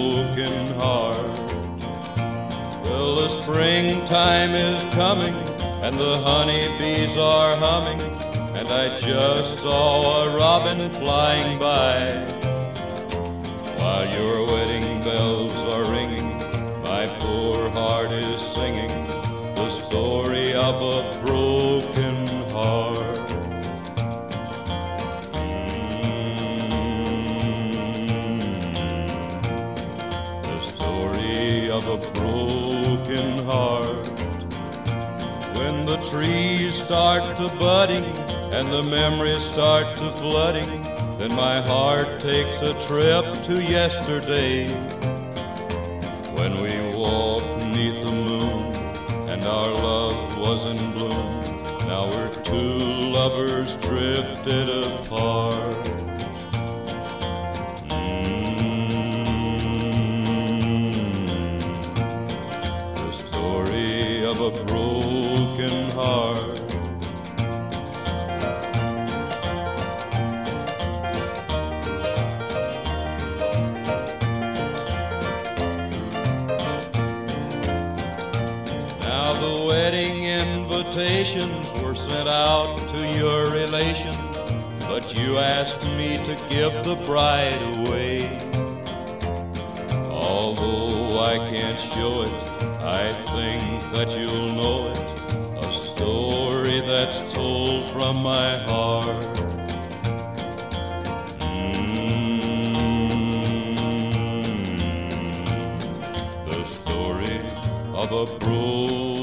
broken heart. Well, the springtime is coming and the honeybees are humming, and I just saw a robin flying by. While your wedding bells are ringing, my poor heart is singing the story of a broken heart. The story of a broken heart. When the trees start to budding and the memories start to flooding, then my heart takes a trip to yesterday, when we walked beneath the moon and our love was in bloom. Now we're two lovers drifted apart. The story of a broken heart. Now the wedding invitations were sent out to your relations, but you asked me to give the bride away. Although I can't show it, I think that you'll know it, a story that's told from my heart. The story of a broken